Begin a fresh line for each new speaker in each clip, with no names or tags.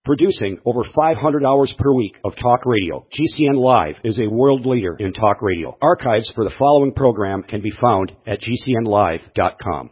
Producing over 500 hours per week of talk radio, GCN Live is a world leader in talk radio. Archives for the following program can be found at GCNlive.com.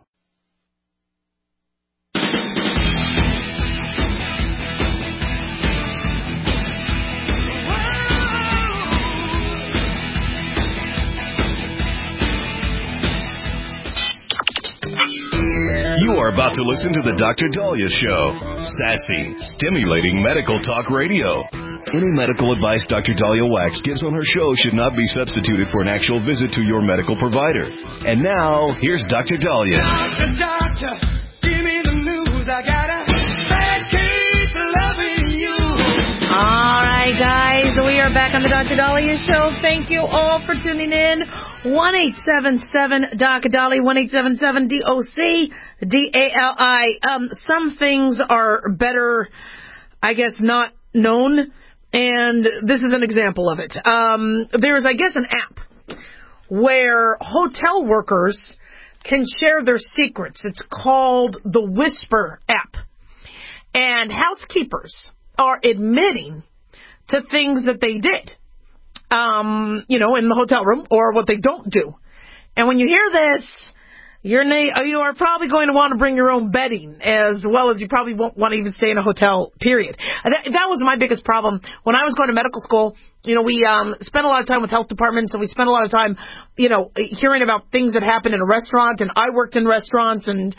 You are about to listen to The Dr. Daliah Show. Sassy, stimulating medical talk radio. Any medical advice Dr. Daliah Wax gives on her show should not be substituted for an actual visit to your medical provider. And now, here's Dr. Daliah.
Doctor, give me the news. I got a bad case of loving you.
All right, guys, we are back on The Dr. Daliah Show. Thank you all for tuning in. 1-877-DOC-DALI, 1-877-DOC-DALI. Some things are better, I guess, not known, and this is an example of it. There's, I guess, an app where hotel workers can share their secrets. It's called the Whisper app. And housekeepers are admitting to things that they did. In the hotel room, or what they don't do. And when you hear this, you are probably going to want to bring your own bedding, as well as you probably won't want to even stay in a hotel, period. That was my biggest problem. When I was going to medical school, we spent a lot of time with health departments, and we spent a lot of time, hearing about things that happened in a restaurant, and I worked in restaurants, and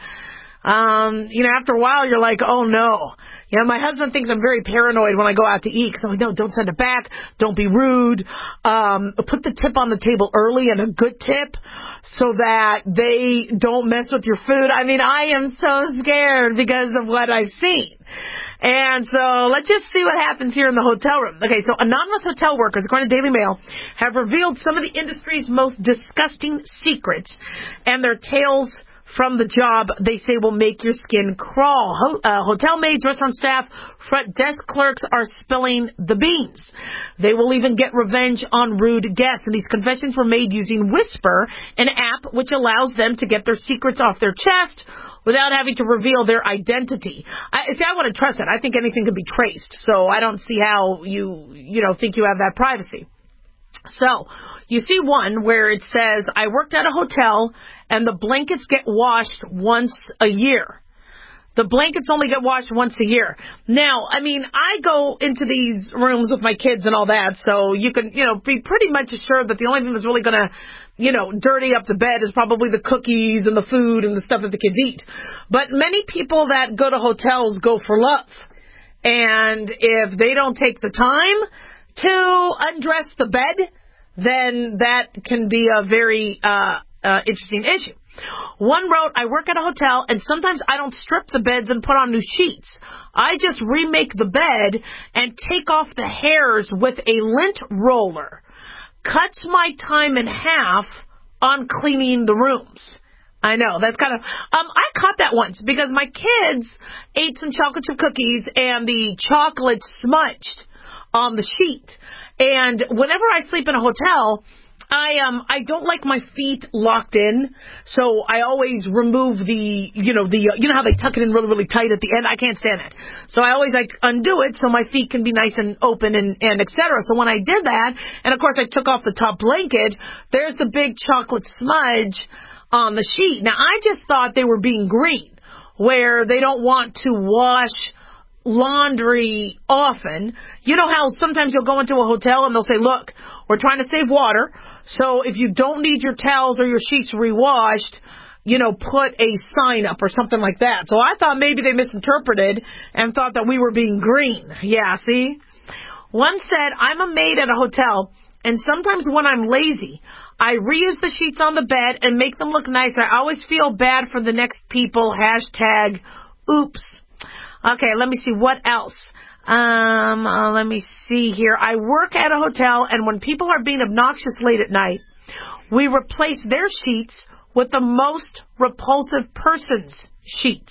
after a while, you're like, oh, no. My husband thinks I'm very paranoid when I go out to eat. So don't send it back. Don't be rude. Put the tip on the table early, and a good tip, so that they don't mess with your food. I mean, I am so scared because of what I've seen. And so let's just see what happens here in the hotel room. Okay, so anonymous hotel workers, according to Daily Mail, have revealed some of the industry's most disgusting secrets, and their tales from the job, they say, will make your skin crawl. Hotel maids, restaurant staff, front desk clerks are spilling the beans. They will even get revenge on rude guests. And these confessions were made using Whisper, an app which allows them to get their secrets off their chest without having to reveal their identity. I want to trust it. I think anything can be traced. So I don't see how you think you have that privacy. So, you see one where it says, I worked at a hotel and the blankets get washed once a year. The blankets only get washed once a year. Now, I mean, I go into these rooms with my kids and all that, so you can, be pretty much assured that the only thing that's really going to, dirty up the bed is probably the cookies and the food and the stuff that the kids eat. But many people that go to hotels go for love. And if they don't take the time to undress the bed, then that can be a very interesting issue. One wrote, I work at a hotel, and sometimes I don't strip the beds and put on new sheets. I just remake the bed and take off the hairs with a lint roller. Cuts my time in half on cleaning the rooms. I know, that's kind of... I caught that once because my kids ate some chocolate chip cookies and the chocolate smudged on the sheet. And whenever I sleep in a hotel, I don't like my feet locked in, so I always remove the how they tuck it in really, really tight at the end. I can't stand that. So I always undo it so my feet can be nice and open and et cetera. So when I did that, and of course I took off the top blanket, there's the big chocolate smudge on the sheet. Now I just thought they were being green, where they don't want to wash laundry often. You know how sometimes you'll go into a hotel and they'll say, look, we're trying to save water, so if you don't need your towels or your sheets rewashed, put a sign up or something like that. So I thought maybe they misinterpreted and thought that we were being green. Yeah, see? One said, I'm a maid at a hotel, and sometimes when I'm lazy, I reuse the sheets on the bed and make them look nice. I always feel bad for the next people. Hashtag oops. Okay, let me see what else. Let me see here. I work at a hotel, and when people are being obnoxious late at night, we replace their sheets with the most repulsive person's sheets.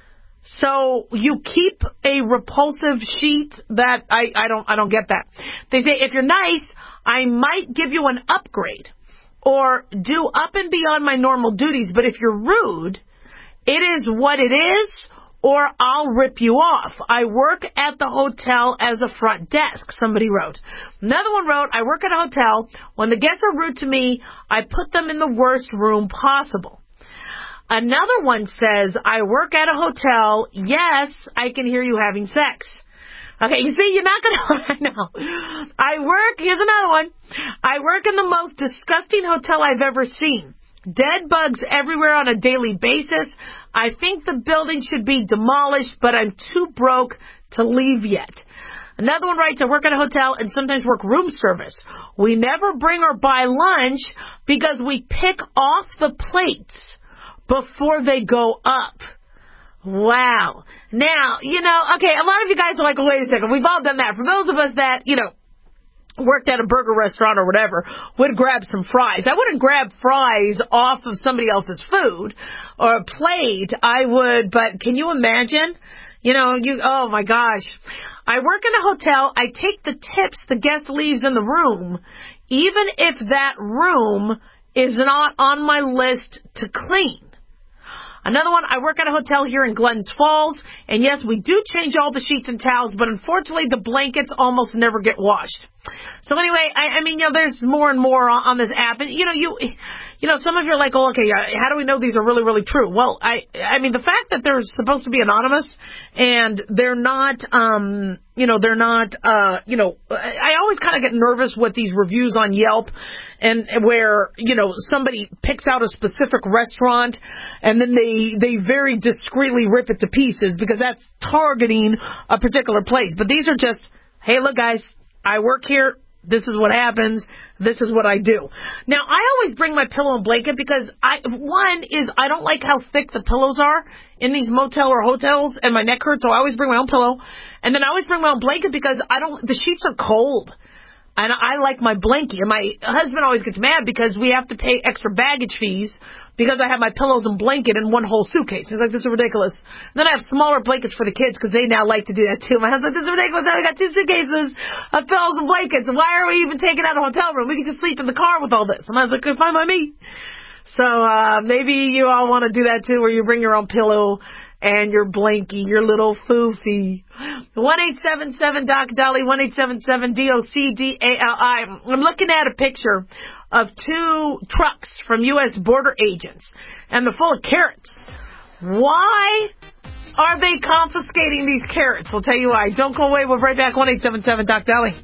So you keep a repulsive sheet? That I don't get that. They say if you're nice, I might give you an upgrade or do up and beyond my normal duties. But if you're rude, it is what it is, or I'll rip you off. I work at the hotel as a front desk, somebody wrote. Another one wrote, I work at a hotel. When the guests are rude to me, I put them in the worst room possible. Another one says, I work at a hotel. Yes, I can hear you having sex. Okay, you see, you're not going to, I know. Here's another one. I work in the most disgusting hotel I've ever seen. Dead bugs everywhere on a daily basis. I think the building should be demolished, but I'm too broke to leave yet. Another one writes, I work at a hotel and sometimes work room service. We never bring or buy lunch because we pick off the plates before they go up. Wow. Now, okay, a lot of you guys are like, wait a second, we've all done that. For those of us that, worked at a burger restaurant or whatever, would grab some fries. I wouldn't grab fries off of somebody else's food or a plate. I would, but can you imagine? Oh my gosh. I work in a hotel. I take the tips the guest leaves in the room, even if that room is not on my list to clean. Another one, I work at a hotel here in Glens Falls, and yes, we do change all the sheets and towels, but unfortunately the blankets almost never get washed. So anyway, I mean, there's more and more on this app, and some of you are like, oh, okay, how do we know these are really, really true? Well, I mean, the fact that they're supposed to be anonymous and they're not, I always kind of get nervous with these reviews on Yelp and where, somebody picks out a specific restaurant and then they very discreetly rip it to pieces because that's targeting a particular place. But these are just, hey, look, guys, I work here. This is what happens. This is what I do. Now, I always bring my pillow and blanket because I don't like how thick the pillows are in these motel or hotels and my neck hurts, so I always bring my own pillow. And then I always bring my own blanket because the sheets are cold. And I like my blankie. And my husband always gets mad because we have to pay extra baggage fees because I have my pillows and blanket in one whole suitcase. He's like, this is ridiculous. And then I have smaller blankets for the kids because they now like to do that too. My husband's like, this is ridiculous. Now I got 2 suitcases of pillows and blankets. Why are we even taking out a hotel room? We can just sleep in the car with all this. And I was like, fine by me. So maybe you all want to do that too, where you bring your own pillow and your blankie, your little foofy. 1-877-DOC-DOLLY, 1-877-DOC-DALI. I'm looking at a picture of 2 trucks from U.S. border agents, and they're full of carrots. Why are they confiscating these carrots? I'll tell you why. Don't go away. We'll be right back. 1-877-DOC-DOLLY.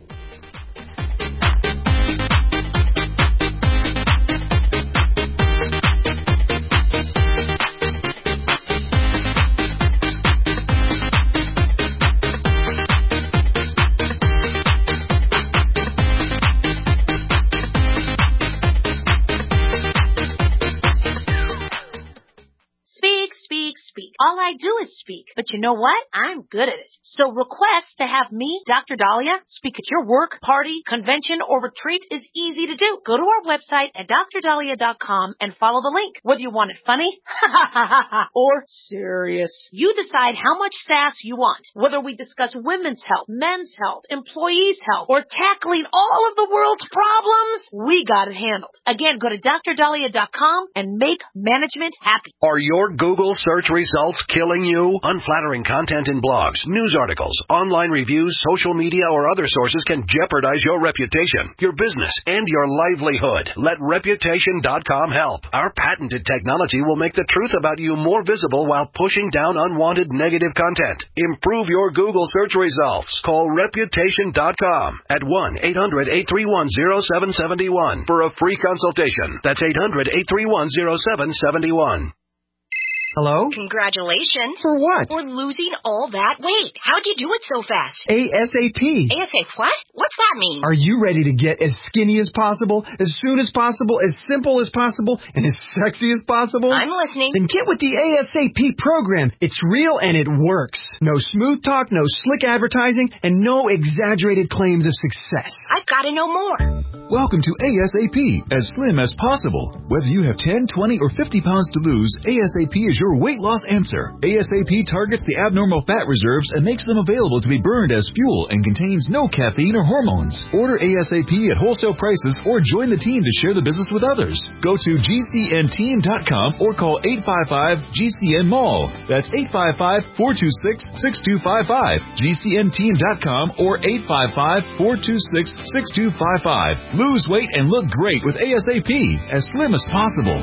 All I do is speak. But you know what? I'm good at it. So request to have me, Dr. Dahlia, speak at your work, party, convention, or retreat is easy to do. Go to our website at drdahlia.com and follow the link. Whether you want it funny or serious, you decide how much sass you want. Whether we discuss women's health, men's health, employees' health, or tackling all of the world's problems, we got it handled. Again, go to drdahlia.com and make management happy.
Are your Google search results killing you? Unflattering content in blogs, news articles, online reviews, social media, or other sources can jeopardize your reputation, your business, and your livelihood. Let Reputation.com help. Our patented technology will make the truth about you more visible while pushing down unwanted negative content. Improve your Google search results. Call Reputation.com at 1-800-831-0771 for a free consultation. That's 800-831-0771.
Hello?
Congratulations.
For what?
For losing all that weight. How'd you do it so fast?
ASAP.
ASAP what? What's that mean?
Are you ready to get as skinny as possible, as soon as possible, as simple as possible, and as sexy as possible?
I'm listening.
Then get with the ASAP program. It's real and it works. No smooth talk, no slick advertising, and no exaggerated claims of success.
I've got to know more.
Welcome to ASAP, as slim as possible. Whether you have 10, 20, or 50 pounds to lose, ASAP is your your weight loss answer. ASAP targets the abnormal fat reserves and makes them available to be burned as fuel and contains no caffeine or hormones. Order ASAP at wholesale prices or join the team to share the business with others. Go to GCNteam.com or call 855-GCN-MALL. That's 855-426-6255. GCNteam.com or 855-426-6255. Lose weight and look great with ASAP, as slim as possible.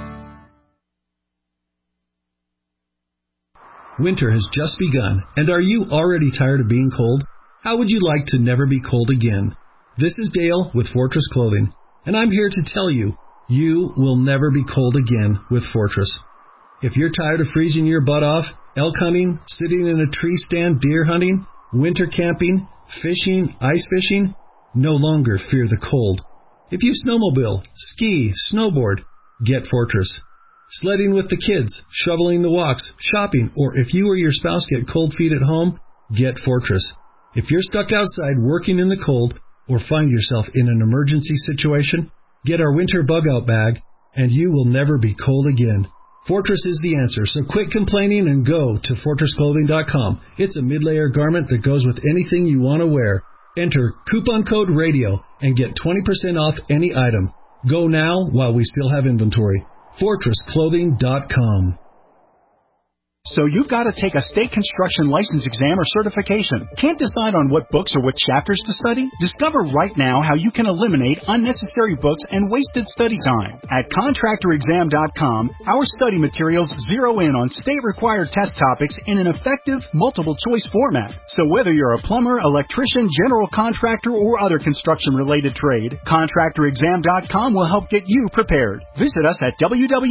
Winter has just begun, and are you already tired of being cold? How would you like to never be cold again? This is Dale with Fortress Clothing, and I'm here to tell you, you will never be cold again with Fortress. If you're tired of freezing your butt off, elk hunting, sitting in a tree stand deer hunting, winter camping, fishing, ice fishing, no longer fear the cold. If you snowmobile, ski, snowboard, get Fortress. Sledding with the kids, shoveling the walks, shopping, or if you or your spouse get cold feet at home, get Fortress. If you're stuck outside working in the cold or find yourself in an emergency situation, get our winter bug-out bag, and you will never be cold again. Fortress is the answer, so quit complaining and go to FortressClothing.com. It's a mid-layer garment that goes with anything you want to wear. Enter coupon code RADIO and get 20% off any item. Go now while we still have inventory. FortressClothing.com.
So you've got to take a state construction license exam or certification. Can't decide on what books or what chapters to study? Discover right now how you can eliminate unnecessary books and wasted study time. At ContractorExam.com, our study materials zero in on state-required test topics in an effective, multiple-choice format. So whether you're a plumber, electrician, general contractor, or other construction-related trade, ContractorExam.com will help get you prepared. Visit us at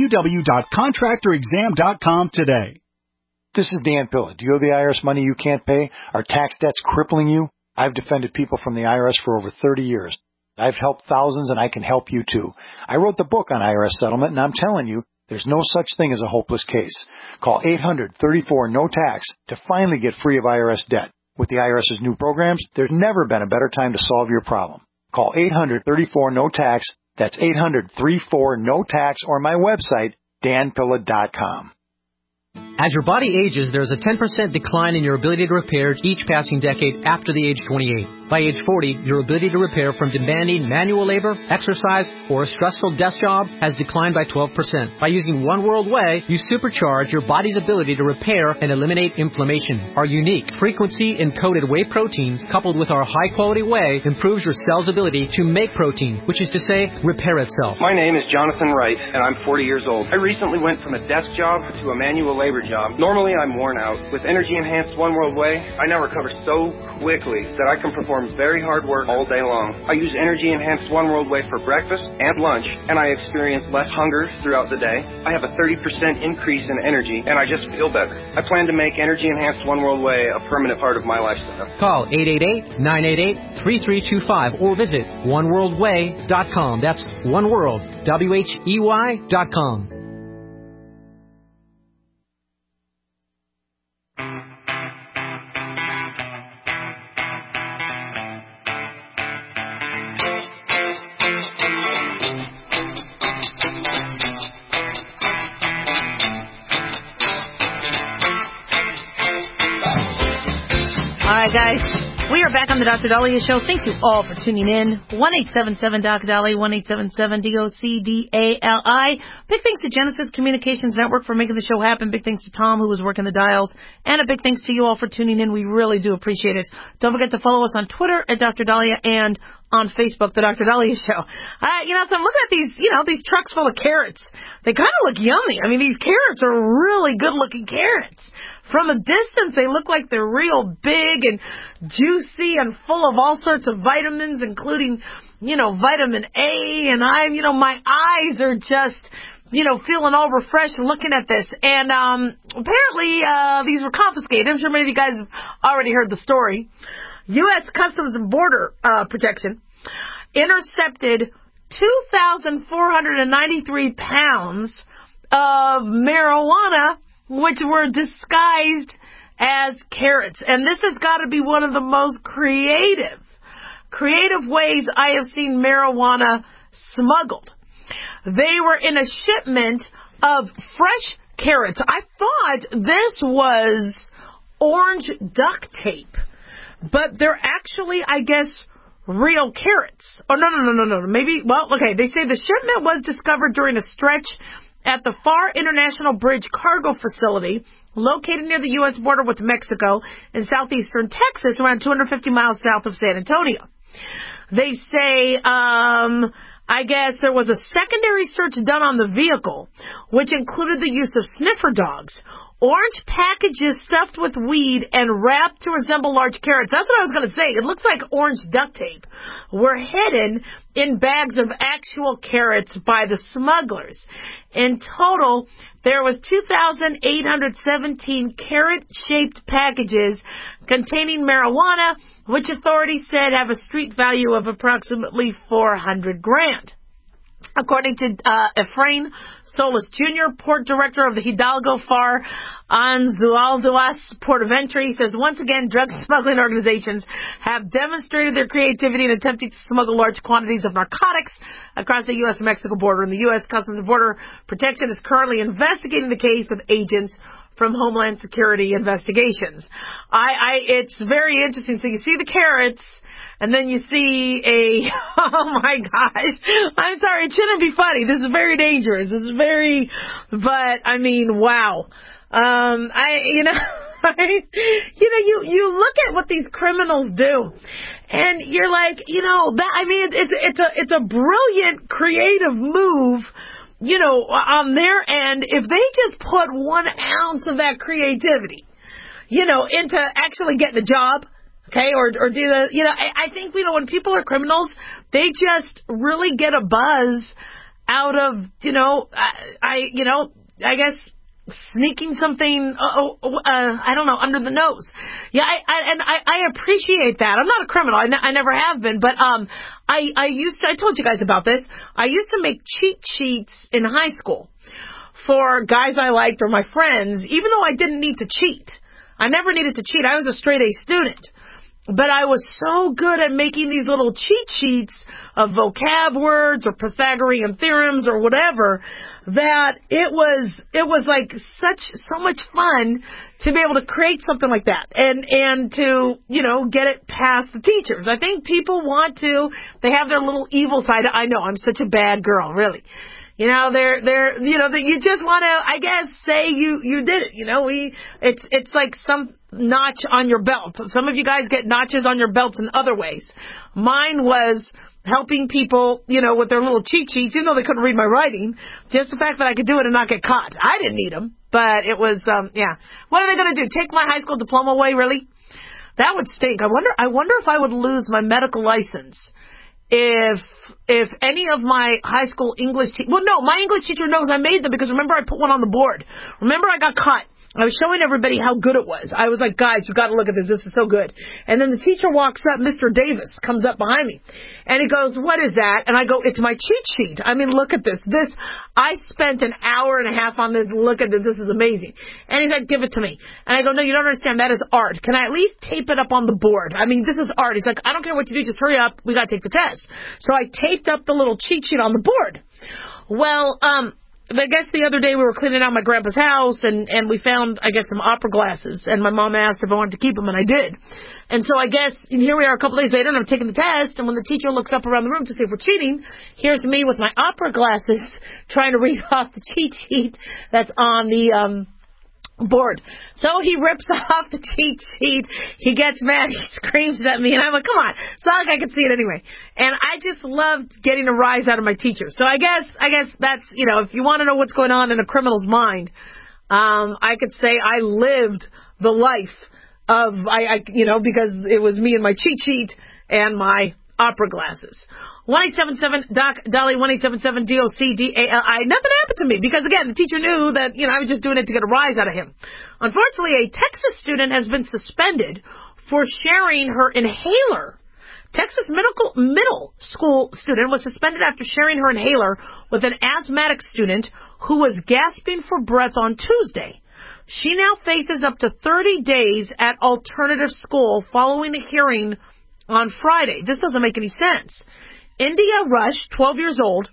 www.ContractorExam.com today.
This is Dan Pilla. Do you owe the IRS money you can't pay? Are tax debts crippling you? I've defended people from the IRS for over 30 years. I've helped thousands, and I can help you too. I wrote the book on IRS settlement, and I'm telling you, there's no such thing as a hopeless case. Call 800-34-NO-TAX to finally get free of IRS debt. With the IRS's new programs, there's never been a better time to solve your problem. Call 800-34-NO-TAX. That's 800-34-NO-TAX, or my website, danpilla.com.
As your body ages, there's a 10% decline in your ability to repair each passing decade after the age 28. By age 40, your ability to repair from demanding manual labor, exercise, or a stressful desk job has declined by 12%. By using One World Whey, you supercharge your body's ability to repair and eliminate inflammation. Our unique frequency-encoded whey protein, coupled with our high-quality whey, improves your cell's ability to make protein, which is to say, repair itself.
My name is Jonathan Wright, and I'm 40 years old. I recently went from a desk job to a manual labor job. Normally, I'm worn out. With energy-enhanced One World Whey, I now recover so quickly that I can perform very hard work all day long. I use energy-enhanced One World Whey for breakfast and lunch, and I experience less hunger throughout the day. I have a 30% increase in energy, and I just feel better. I plan to make energy-enhanced One World Whey a permanent part of my lifestyle.
Call 888-988-3325 or visit oneworldwhey.com. That's oneworld, WHEY.com.
Guys, we are back on the Dr. Dahlia Show. Thank you all for tuning in. 1-877-DOC-DALI, 1-877-DOC-DALI. Big thanks to Genesis Communications Network for making the show happen. Big thanks to Tom, who was working the dials. And a big thanks to you all for tuning in. We really do appreciate it. Don't forget to follow us on Twitter at Dr. Dahlia and on Facebook, the Dr. Dahlia Show. So I'm looking at these trucks full of carrots. They kind of look yummy. I mean, these carrots are really good-looking carrots. From a distance, they look like they're real big and juicy and full of all sorts of vitamins, including, vitamin A. And my eyes are just, feeling all refreshed looking at this. And apparently, these were confiscated. I'm sure many of you guys have already heard the story. U.S. Customs and Border Protection intercepted 2,493 pounds of marijuana, which were disguised as carrots. And this has got to be one of the most creative ways I have seen marijuana smuggled. They were in a shipment of fresh carrots. I thought this was orange duct tape, but they're actually, I guess, real carrots. Oh, no. Maybe, well, okay, they say the shipment was discovered during a stretch at the Far International Bridge cargo facility located near the U.S. border with Mexico in southeastern Texas, around 250 miles south of San Antonio. They say, I guess there was a secondary search done on the vehicle, which included the use of sniffer dogs. Orange packages stuffed with weed and wrapped to resemble large carrots. That's what I was going to say. It looks like orange duct tape. Were hidden in bags of actual carrots by the smugglers. In total, there was 2,817 carrot-shaped packages containing marijuana, which authorities said have a street value of approximately $400,000. According to Efrain Solis Jr., port director of the Hidalgo Far Anzualduas Port of Entry, he says, once again, drug smuggling organizations have demonstrated their creativity in attempting to smuggle large quantities of narcotics across the U.S.-Mexico border. And the U.S. Customs and Border Protection is currently investigating the case with agents from Homeland Security investigations. It's very interesting. So you see the carrots, and then you see oh my gosh, I'm sorry, it shouldn't be funny. This is very dangerous. This is very, but I mean, wow. You look at what these criminals do, and you're like, it's a brilliant, creative move, on their end, if they just put 1 ounce of that creativity, into actually getting a job. Okay, or do the, I think, when people are criminals, they just really get a buzz out of, I guess, sneaking something, I don't know, under the nose. Yeah, I appreciate that. I'm not a criminal. I never have been, but, I told you guys about this. I used to make cheat sheets in high school for guys I liked or my friends, even though I didn't need to cheat. I never needed to cheat. I was a straight A student. But I was so good at making these little cheat sheets of vocab words or Pythagorean theorems or whatever that it was like so much fun to be able to create something like that and to, get it past the teachers. I think people they have their little evil side. I know, I'm such a bad girl, really. You just want to, I guess, say you did it. It's like some notch on your belt. Some of you guys get notches on your belts in other ways. Mine was helping people, with their little cheat sheets, even though they couldn't read my writing. Just the fact that I could do it and not get caught. I didn't need them, but it was, yeah. What are they going to do? Take my high school diploma away, really? That would stink. I wonder if I would lose my medical license if any of my high school English my English teacher knows I made them, because remember I put one on the board. Remember I got caught. I was showing everybody how good it was. I was like, guys, you've got to look at this. This is so good. And then the teacher walks up, Mr. Davis comes up behind me, and he goes, what is that? And I go, it's my cheat sheet. I mean, look at this. I spent an hour and a half on this. Look at this. This is amazing. And he's like, give it to me. And I go, no, you don't understand. That is art. Can I at least tape it up on the board? I mean, this is art. He's like, I don't care what you do. Just hurry up. We got to take the test. So I taped up the little cheat sheet on the board. Well, I guess the other day we were cleaning out my grandpa's house, and we found, I guess, some opera glasses, and my mom asked if I wanted to keep them, and I did. And so I guess, and here we are a couple days later, and I'm taking the test, and when the teacher looks up around the room to see if we're cheating, here's me with my opera glasses trying to read off the cheat sheet that's on the board. So he rips off the cheat sheet. He gets mad. He screams at me, and I'm like, come on. It's not like I could see it anyway. And I just loved getting a rise out of my teacher. So I guess that's, if you want to know what's going on in a criminal's mind, I could say I lived the life of, because it was me and my cheat sheet and my opera glasses. 1-877-DOC-DOLLY, 1-877-DOC-DALI. Nothing happened to me because, again, the teacher knew that, I was just doing it to get a rise out of him. Unfortunately, a Texas student has been suspended for sharing her inhaler. Texas middle school student was suspended after sharing her inhaler with an asthmatic student who was gasping for breath on Tuesday. She now faces up to 30 days at alternative school following a hearing on Friday. This doesn't make any sense. India Rush, 12 years old,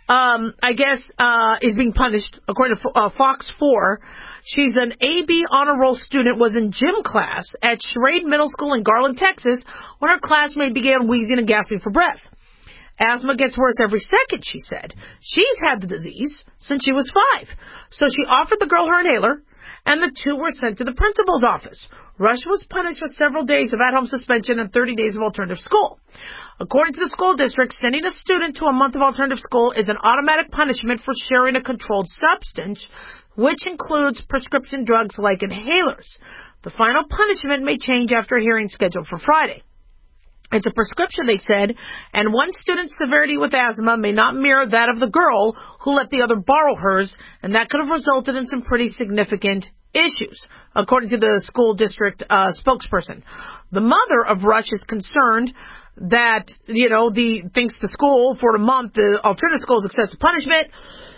I guess, is being punished, according to Fox 4. She's an AB honor roll student, was in gym class at Schrade Middle School in Garland, Texas, when her classmate began wheezing and gasping for breath. Asthma gets worse every second, she said. She's had the disease since she was 5. So she offered the girl her inhaler, and the two were sent to the principal's office. Rush was punished with several days of at-home suspension and 30 days of alternative school. According to the school district, sending a student to a month of alternative school is an automatic punishment for sharing a controlled substance, which includes prescription drugs like inhalers. The final punishment may change after a hearing scheduled for Friday. It's a prescription, they said, and one student's severity with asthma may not mirror that of the girl who let the other borrow hers, and that could have resulted in some pretty significant issues, according to the school district spokesperson. The mother of Rush is concerned that, thinks the school for a month, the alternative school is excessive punishment.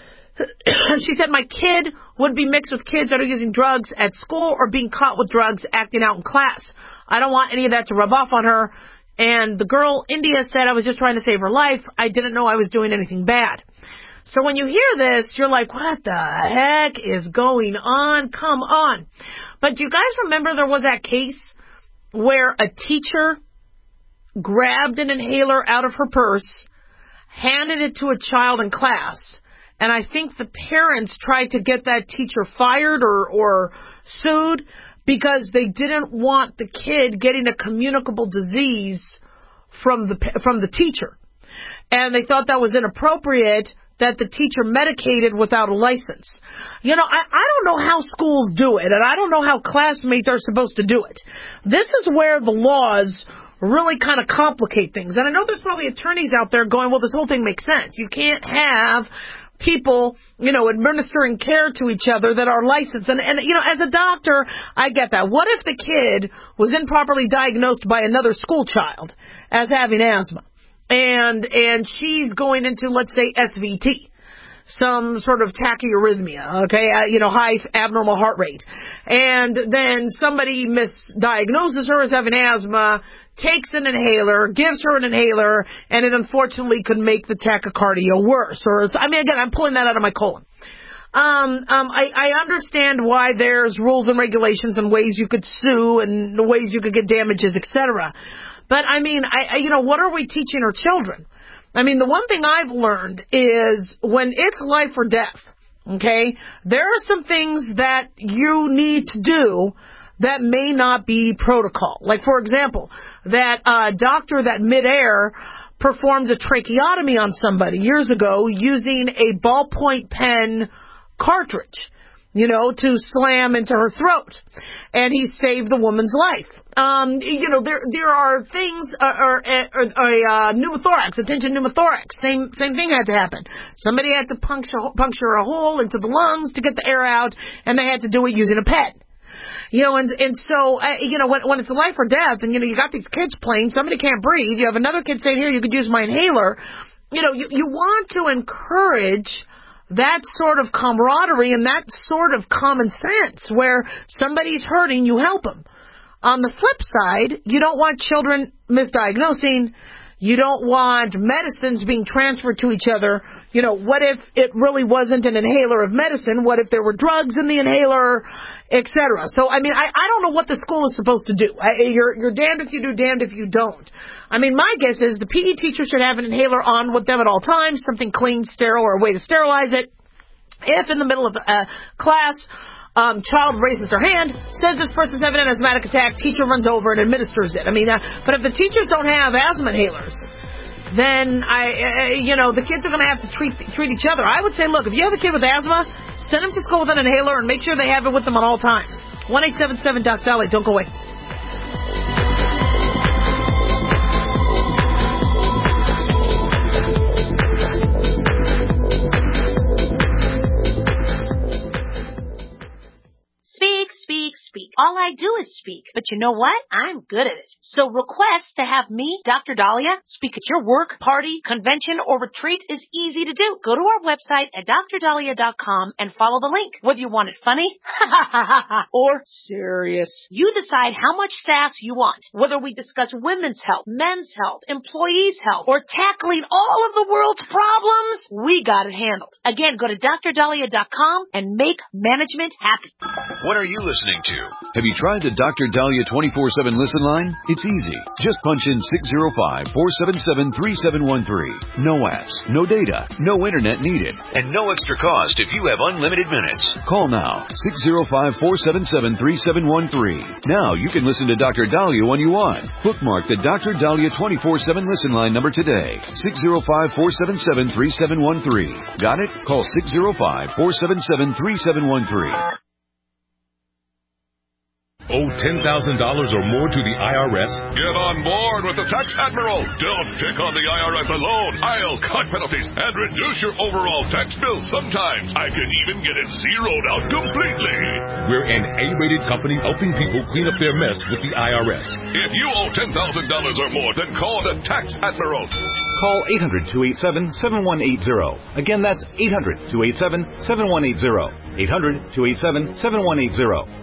She said, my kid would be mixed with kids that are using drugs at school or being caught with drugs acting out in class. I don't want any of that to rub off on her. And the girl, India, said, I was just trying to save her life. I didn't know I was doing anything bad. So when you hear this, you're like, what the heck is going on? Come on. But do you guys remember there was that case where a teacher grabbed an inhaler out of her purse, handed it to a child in class, and I think the parents tried to get that teacher fired or sued because they didn't want the kid getting a communicable disease from the teacher. And they thought that was inappropriate that the teacher medicated without a license. I don't know how schools do it, and I don't know how classmates are supposed to do it. This is where the laws really kind of complicate things. And I know there's probably attorneys out there going, well, this whole thing makes sense. You can't have people, administering care to each other that are licensed. And as a doctor, I get that. What if the kid was improperly diagnosed by another school child as having asthma? And she's going into, let's say, SVT, some sort of tachyarrhythmia, okay, high abnormal heart rate. And then somebody misdiagnoses her as having asthma, takes an inhaler, gives her an inhaler, and it unfortunately could make the tachycardia worse. Again, I'm pulling that out of my colon. I understand why there's rules and regulations and ways you could sue and the ways you could get damages, etc. But what are we teaching our children? The one thing I've learned is when it's life or death, okay, there are some things that you need to do that may not be protocol. Like, for example, that doctor that midair performed a tracheotomy on somebody years ago using a ballpoint pen cartridge, to slam into her throat. And he saved the woman's life. There are things, pneumothorax, attention pneumothorax. Same thing had to happen. Somebody had to puncture a hole into the lungs to get the air out, and they had to do it using a pen. When it's life or death, and, you got these kids playing, somebody can't breathe, you have another kid saying, here, you could use my inhaler, you want to encourage that sort of camaraderie and that sort of common sense where somebody's hurting, you help them. On the flip side, you don't want children misdiagnosing. You don't want medicines being transferred to each other. What if it really wasn't an inhaler of medicine? What if there were drugs in the inhaler, etc.? So, I don't know what the school is supposed to do. You're damned if you do, damned if you don't. My guess is the PE teacher should have an inhaler on with them at all times, something clean, sterile, or a way to sterilize it. If in the middle of class, child raises their hand, says this person's having an asthmatic attack, teacher runs over and administers it. But if the teachers don't have asthma inhalers, then the kids are going to have to treat each other. I would say, look, if you have a kid with asthma, send them to school with an inhaler and make sure they have it with them at all times. 1-877-DOC-SALLY. Don't go away.
Speak. All I do is speak. But you know what? I'm good at it. So requests to have me, Dr. Dahlia, speak at your work, party, convention, or retreat is easy to do. Go to our website at drdahlia.com and follow the link. Whether you want it funny or serious, you decide how much sass you want. Whether we discuss women's health, men's health, employees' health, or tackling all of the world's problems, we got it handled. Again, go to drdahlia.com and make management happy.
What are you listening to? Have you tried the Dr. Dahlia 24/7 listen line? It's easy. Just punch in 605-477-3713. No apps, no data, no internet needed, and no extra cost if you have unlimited minutes. Call now, 605-477-3713. Now you can listen to Dr. Dahlia when you want. Bookmark the Dr. Dahlia 24/7 listen line number today, 605-477-3713. Got it? Call 605-477-3713.
Owe $10,000 or more to the IRS?
Get on board with the Tax Admiral. Don't pick on the IRS alone. I'll cut penalties and reduce your overall tax bill. Sometimes I can even get it zeroed out completely.
We're an A-rated company helping people clean up their mess with the IRS.
If you owe $10,000 or more, then call the Tax Admiral.
Call 800-287-7180. Again, that's 800-287-7180. 800-287-7180.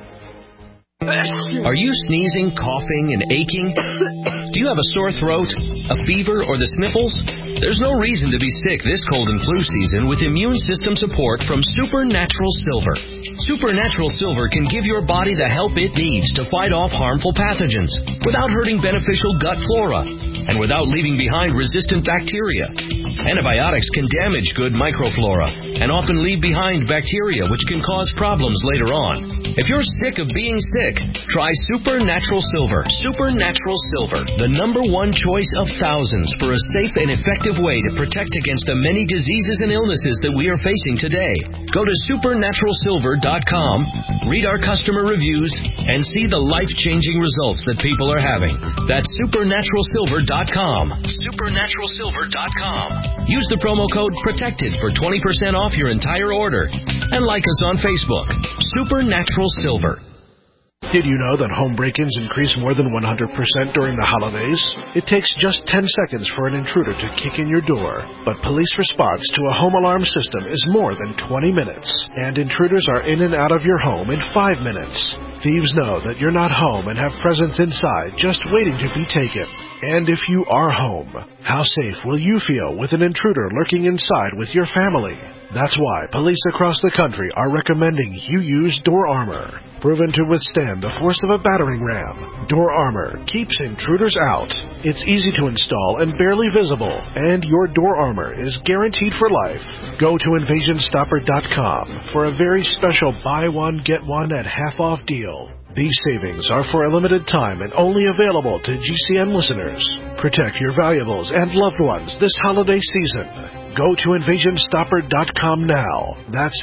Are you sneezing, coughing, and aching? Do you have a sore throat, a fever, or the sniffles? There's no reason to be sick this cold and flu season with immune system support from Supernatural Silver. Supernatural Silver can give your body the help it needs to fight off harmful pathogens without hurting beneficial gut flora and without leaving behind resistant bacteria. Antibiotics can damage good microflora and often leave behind bacteria which can cause problems later on. If you're sick of being sick, try Supernatural Silver. Supernatural Silver, the #1 choice of thousands for a safe and effective way to protect against the many diseases and illnesses that we are facing today. Go to supernaturalsilver.com, read our customer reviews, and see the life-changing results that people are having. That's supernaturalsilver.com. Supernaturalsilver.com. Use the promo code PROTECTED for 20% off your entire order. And like us on Facebook. Supernatural Silver.
Did you know that home break-ins increase more than 100% during the holidays? It takes just 10 seconds for an intruder to kick in your door, but police response to a home alarm system is more than 20 minutes, and intruders are in and out of your home in 5 minutes. Thieves know that you're not home and have presents inside just waiting to be taken. And if you are home, how safe will you feel with an intruder lurking inside with your family? That's why police across the country are recommending you use Door Armor. Proven to withstand the force of a battering ram, Door Armor keeps intruders out. It's easy to install and barely visible, and your Door Armor is guaranteed for life. Go to InvasionStopper.com for a very special buy one, get one at half-off deal. These savings are for a limited time and only available to GCN listeners. Protect your valuables and loved ones this holiday season. Go to InvasionStopper.com now. That's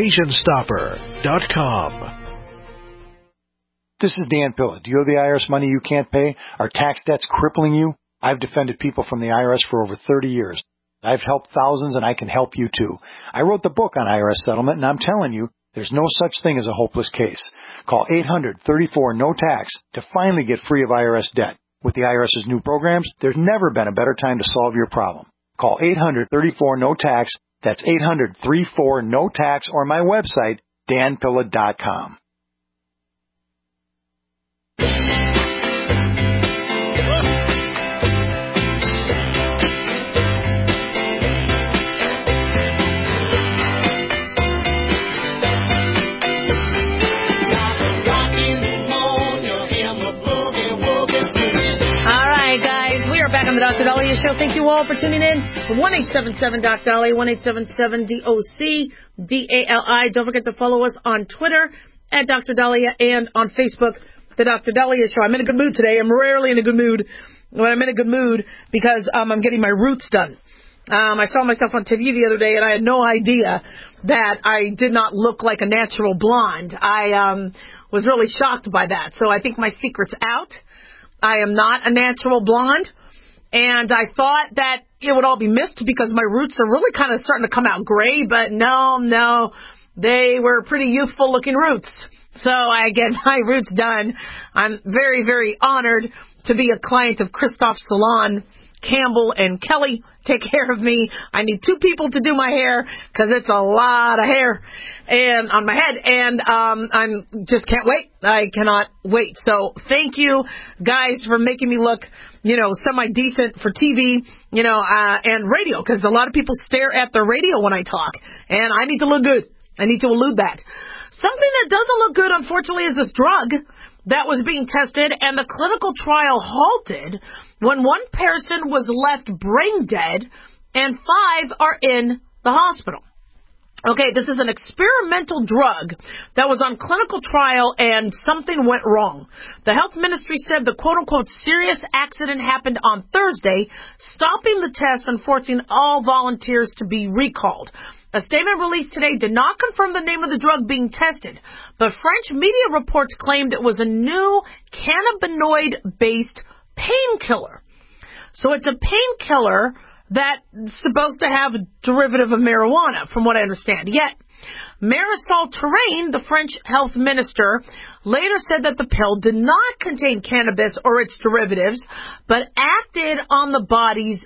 InvasionStopper.com.
This is Dan Pilla. Do you owe the IRS money you can't pay? Are tax debts crippling you? I've defended people from the IRS for over 30 years. I've helped thousands, and I can help you too. I wrote the book on IRS settlement, and I'm telling you, there's no such thing as a hopeless case. Call 800-34-NO-TAX to finally get free of IRS debt. With the IRS's new programs, there's never been a better time to solve your problem. Call 800-34-NO-TAX. That's 800-34-NO-TAX, or my website, danpilla.com.
Back on the Dr. Dahlia Show. Thank you all for tuning in. 1-877-DOC-DALI, 1-877-DOC-DALI. Don't forget to follow us on Twitter at Dr. Dahlia and on Facebook, the Dr. Dahlia Show. I'm in a good mood today. I'm rarely in a good mood, but I'm in a good mood because I'm getting my roots done. I saw myself on TV the other day, and I had no idea that I did not look like a natural blonde. I was really shocked by that. So I think my secret's out. I am not a natural blonde. And I thought that it would all be missed because my roots are really kind of starting to come out gray, but no, they were pretty youthful looking roots. So I get my roots done. I'm very, very honored to be a client of Christoph Salon, Campbell, and Kelly. Take care of me. I need 2 people to do my hair because it's a lot of hair and on my head, and I'm just can't wait. I cannot wait. So thank you guys for making me look, semi-decent for TV, and radio, because a lot of people stare at the radio when I talk, and I need to look good. I need to elude that. Something that doesn't look good, unfortunately, is this drug that was being tested, and the clinical trial halted when 1 person was left brain dead and 5 are in the hospital. Okay, this is an experimental drug that was on clinical trial and something went wrong. The health ministry said the quote-unquote serious accident happened on Thursday, stopping the test and forcing all volunteers to be recalled. A statement released today did not confirm the name of the drug being tested, but French media reports claimed it was a new cannabinoid-based painkiller. So it's a painkiller that's supposed to have a derivative of marijuana, from what I understand. Yet, Marisol Touraine, the French health minister, later said that the pill did not contain cannabis or its derivatives, but acted on the body's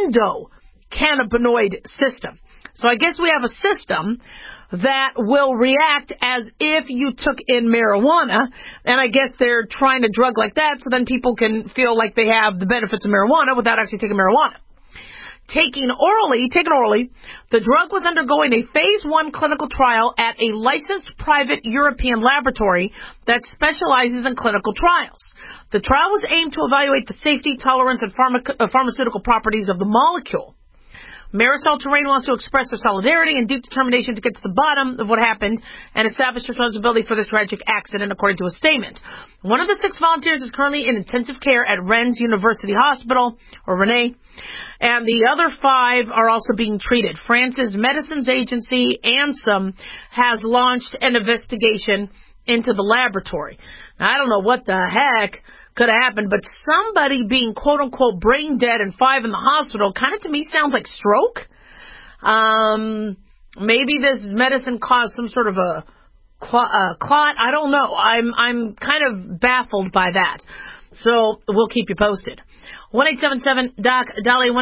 endocannabinoid system. So I guess we have a system that will react as if you took in marijuana, and I guess they're trying a drug like that so then people can feel like they have the benefits of marijuana without actually taking marijuana. Taken orally, the drug was undergoing a phase 1 clinical trial at a licensed private European laboratory that specializes in clinical trials. The trial was aimed to evaluate the safety, tolerance, and pharmaceutical properties of the molecule. Marisol Touraine wants to express her solidarity and deep determination to get to the bottom of what happened and establish responsibility for this tragic accident, according to a statement. One of the 6 volunteers is currently in intensive care at Rennes University Hospital, or Rennes, and the other 5 are also being treated. France's medicines agency, ANSM, has launched an investigation into the laboratory. Now, I don't know what the heck could have happened, but somebody being quote-unquote brain dead and 5 in the hospital kind of to me sounds like stroke. Maybe this medicine caused some sort of a clot. I don't know. I'm kind of baffled by that. So we'll keep you posted. 1-877-DOC-DALI,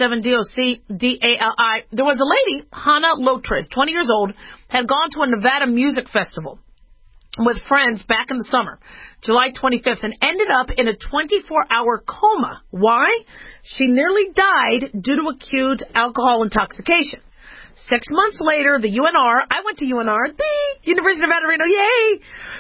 1-877-DOC-DALI. There was a lady, Hannah Lotres, 20 years old, had gone to a Nevada music festival with friends back in the summer, July 25th, and ended up in a 24-hour coma. Why? She nearly died due to acute alcohol intoxication. 6 months later, the UNR, I went to UNR, the University of Nevada, Reno, yay!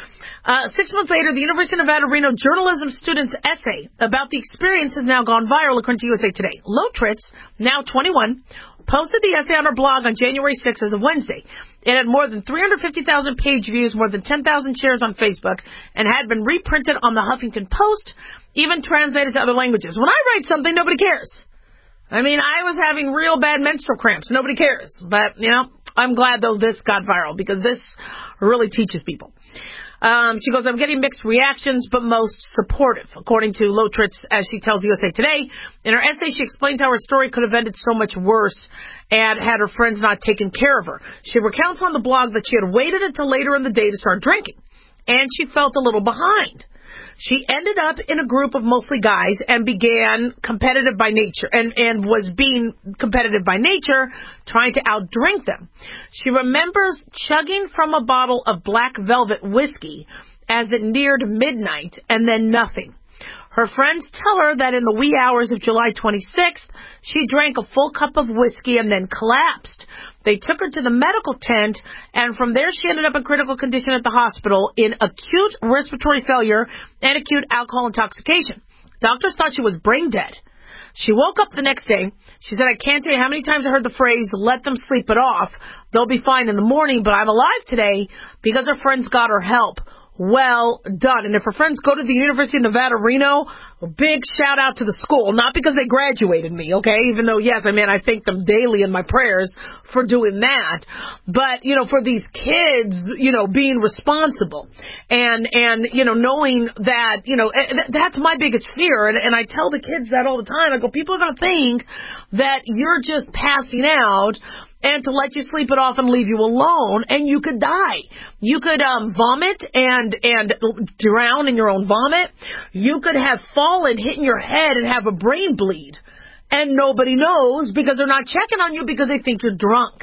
6 months later, the University of Nevada, Reno journalism student's essay about the experience has now gone viral, according to USA Today. Lotres, now 21, posted the essay on her blog on January 6th as of Wednesday. It had more than 350,000 page views, more than 10,000 shares on Facebook, and had been reprinted on the Huffington Post, even translated to other languages. When I write something, nobody cares. I mean, I was having real bad menstrual cramps. Nobody cares. But, I'm glad, though, this got viral, because this really teaches people. She goes, I'm getting mixed reactions, but most supportive, according to Lotres, as she tells USA Today. In her essay, she explains how her story could have ended so much worse and had her friends not taken care of her. She recounts on the blog that she had waited until later in the day to start drinking, and she felt a little behind. She ended up in a group of mostly guys and began competitive by nature and was being competitive by nature, trying to outdrink them. She remembers chugging from a bottle of Black Velvet whiskey as it neared midnight and then nothing. Her friends tell her that in the wee hours of July 26th, she drank a full cup of whiskey and then collapsed. They took her to the medical tent, and from there she ended up in critical condition at the hospital in acute respiratory failure and acute alcohol intoxication. Doctors thought she was brain dead. She woke up the next day. She said, I can't tell you how many times I heard the phrase, let them sleep it off. They'll be fine in the morning, but I'm alive today because her friends got her help. Well done. And if her friends go to the University of Nevada, Reno, a big shout out to the school. Not because they graduated me, okay? Even though, yes, I thank them daily in my prayers for doing that. But, for these kids, being responsible. And knowing that, that's my biggest fear. And I tell the kids that all the time. I go, people are going to think that you're just passing out and to let you sleep it off and leave you alone, and you could die. You could vomit and drown in your own vomit. You could have fallen, hitting your head, and have a brain bleed. And nobody knows because they're not checking on you because they think you're drunk.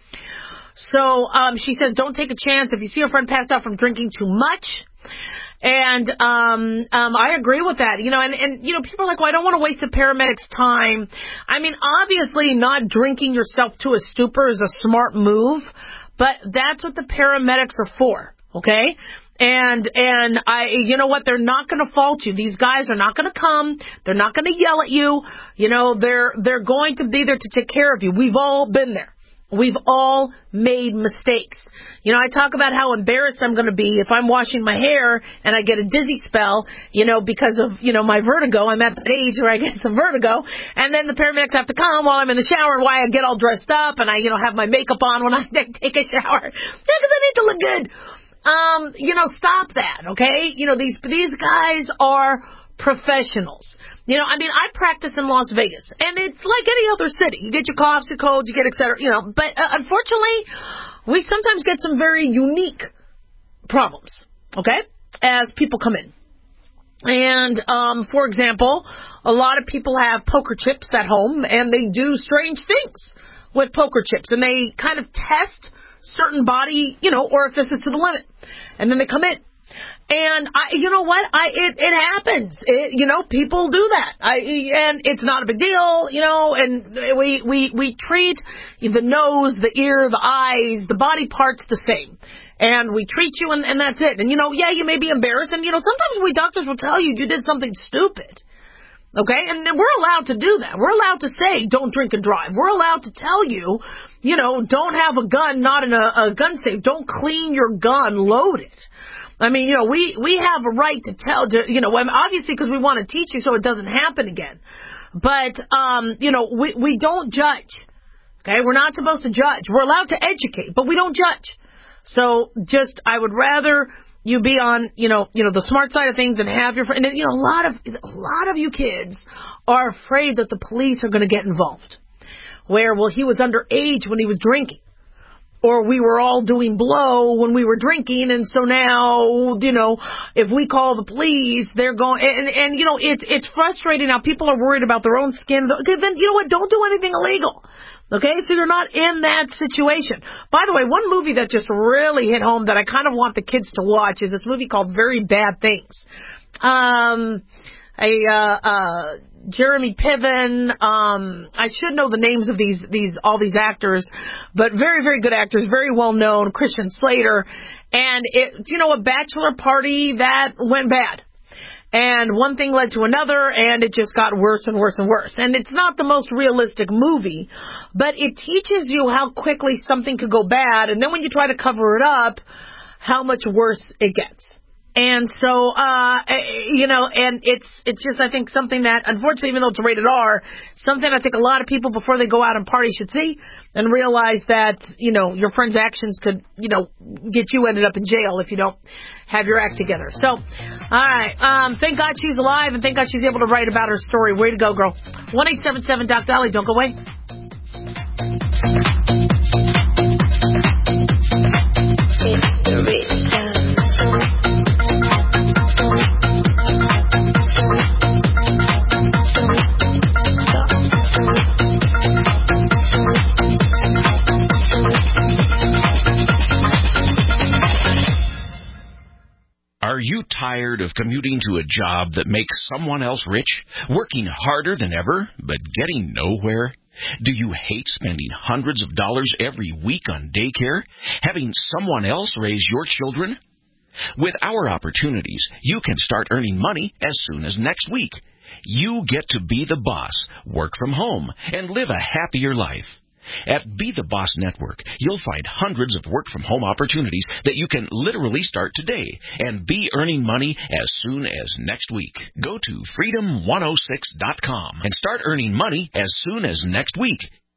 So she says, don't take a chance if you see your friend passed out from drinking too much. And I agree with that. And people are like, well, I don't want to waste a paramedic's time. I mean, obviously not drinking yourself to a stupor is a smart move, but that's what the paramedics are for, okay? And you know what? They're not going to fault you. These guys are not going to come. They're not going to yell at you. They're going to be there to take care of you. We've all been there. We've all made mistakes. I talk about how embarrassed I'm going to be if I'm washing my hair and I get a dizzy spell, because of, my vertigo. I'm at that age where I get some vertigo. And then the paramedics have to come while I'm in the shower and why I get all dressed up and I, have my makeup on when I take a shower. Yeah, because I need to look good. Stop that, okay? These guys are professionals. I practice in Las Vegas, and it's like any other city. You get your coughs, your colds, you get et cetera, but unfortunately, we sometimes get some very unique problems, okay, as people come in. And, for example, a lot of people have poker chips at home, and they do strange things with poker chips, and they kind of test certain body, orifices to the limit, and then they come in. And you know what? It happens. People do that. And it's not a big deal, and we treat the nose, the ear, the eyes, the body parts the same. And we treat you and that's it. And you may be embarrassed. And sometimes we doctors will tell you did something stupid. Okay? And we're allowed to do that. We're allowed to say don't drink and drive. We're allowed to tell you, don't have a gun not in a gun safe. Don't clean your gun, load it. I mean, we have a right to tell, obviously because we want to teach you so it doesn't happen again. But, we don't judge. Okay? We're not supposed to judge. We're allowed to educate, but we don't judge. So I would rather you be on, the smart side of things and have your friend. And, a lot of you kids are afraid that the police are going to get involved. He was underage when he was drinking. Or we were all doing blow when we were drinking, and so now, if we call the police, they're going, and it's frustrating how people are worried about their own skin. Then, don't do anything illegal. Okay, so you're not in that situation. By the way, one movie that just really hit home that I kind of want the kids to watch is this movie called Very Bad Things. Jeremy Piven, I should know the names of all these actors, but very, very good actors, very well known, Christian Slater, and a bachelor party that went bad. And one thing led to another, and it just got worse and worse and worse. And it's not the most realistic movie, but it teaches you how quickly something could go bad, and then when you try to cover it up, how much worse it gets. And so, and it's just, I think, something that, unfortunately, even though it's rated R, something I think a lot of people before they go out and party should see and realize that, your friend's actions could, get you ended up in jail if you don't have your act together. So, all right. Thank God she's alive and thank God she's able to write about her story. Way to go, girl. 1-877-DOC-DOLLY. Don't go away. It's the rich.
Are you tired of commuting to a job that makes someone else rich, working harder than ever, but getting nowhere? Do you hate spending hundreds of dollars every week on daycare, having someone else raise your children? With our opportunities, you can start earning money as soon as next week. You get to be the boss, work from home, and live a happier life. At Be the Boss Network, you'll find hundreds of work-from-home opportunities that you can literally start today and be earning money as soon as next week. Go to freedom106.com and start earning money as soon as next week.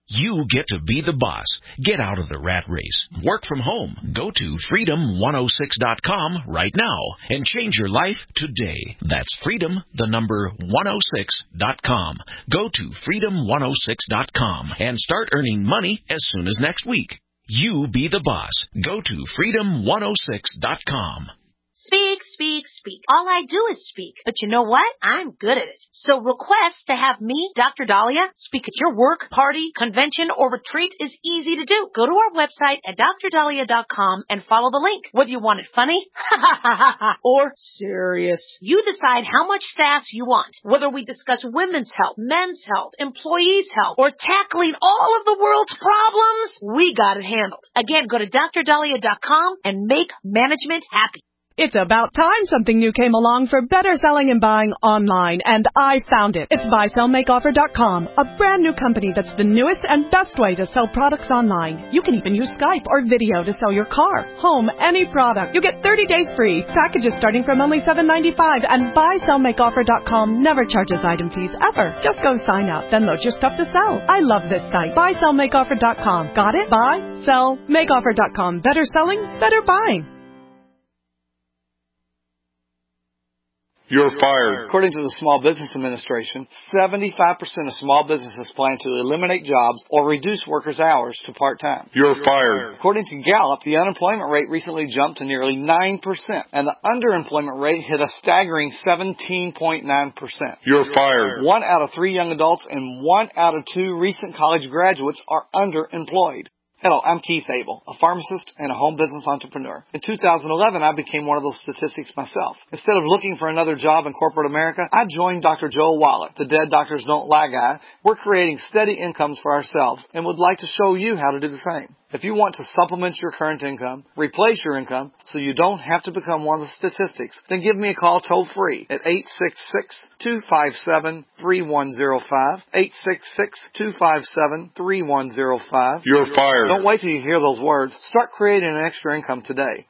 You get to be the boss. Get out of the rat race. Work from home. Go to freedom106.com right now and change your life today. That's freedom106.com. Go to freedom106.com and start earning money as soon as next week. You be the boss. Go to freedom106.com.
Speak, speak, speak. All I do is speak. But you know what? I'm good at it. So request to have me, Dr. Dahlia, speak at your work, party, convention, or retreat is easy to do. Go to our website at drdahlia.com and follow the link. Whether you want it funny, or serious. You decide how much sass you want. Whether we discuss women's health, men's health, employees' health, or tackling all of the world's problems, we got it handled. Again, go to drdahlia.com and make management happy.
It's about time something new came along for better selling and buying online, and I found it. It's BuySellMakeOffer.com, a brand new company that's the newest and best way to sell products online. You can even use Skype or video to sell your car, home, any product. You get 30 days free, packages starting from only $7.95, and BuySellMakeOffer.com never charges item fees ever. Just go sign up, then load your stuff to sell. I love this site. BuySellMakeOffer.com. Got it? BuySellMakeOffer.com. Better selling, better buying.
You're fired. According to the Small Business Administration, 75% of small businesses plan to eliminate jobs or reduce workers' hours to part-time. You're fired. According to Gallup, the unemployment rate recently jumped to nearly 9%, and the underemployment rate hit a staggering 17.9%. You're fired. 1 out of 3 young adults and 1 out of 2 recent college graduates are underemployed. Hello, I'm Keith Abel, a pharmacist and a home business entrepreneur. In 2011, I became one of those statistics myself. Instead of looking for another job in corporate America, I joined Dr. Joel Wallach, the Dead Doctors Don't Lie guy. We're creating steady incomes for ourselves and would like to show you how to do the same. If you want to supplement your current income, replace your income, so you don't have to become one of the statistics, then give me a call toll-free at 866-257-3105, 866-257-3105. You're fired. Don't wait till you hear those words. Start creating an extra income today.